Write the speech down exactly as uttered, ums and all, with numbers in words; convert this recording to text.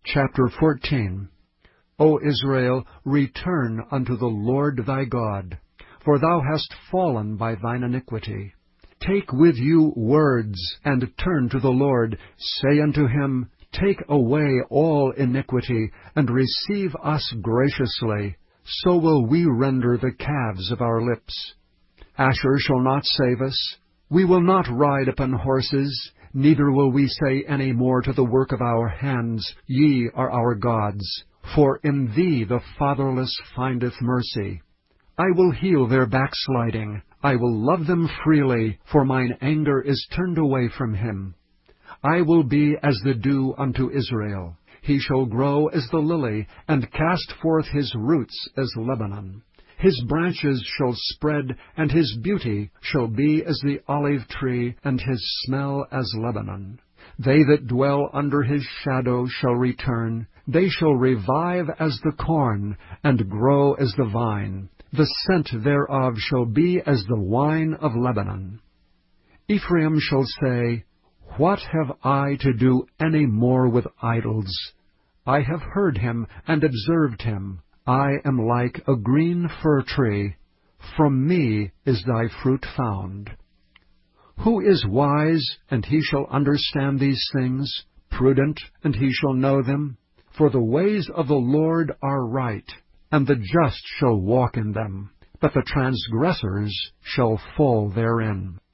Chapter fourteen. O Israel, return unto the Lord thy God, for thou hast fallen by thine iniquity. Take with you words, and turn to the Lord. Say unto him, Take away all iniquity, and receive us graciously. So will we render the calves of our lips. Asher shall not save us. We will not ride upon horses, neither will we say any more to the work of our hands, Ye are our gods. For in thee the fatherless findeth mercy. I will heal their backsliding. I will love them freely, for mine anger is turned away from him. I will be as the dew unto Israel. He shall grow as the lily, and cast forth his roots as Lebanon. His branches shall spread, and his beauty shall be as the olive tree, and his smell as Lebanon. They that dwell under his shadow shall return. They shall revive as the corn, and grow as the vine. The scent thereof shall be as the wine of Lebanon. Ephraim shall say, What have I to do any more with idols? I have heard him and observed him. I am like a green fir tree. From me is thy fruit found. Who is wise, and he shall understand these things? Prudent, and he shall know them? For the ways of the Lord are right, and the just shall walk in them, but the transgressors shall fall therein.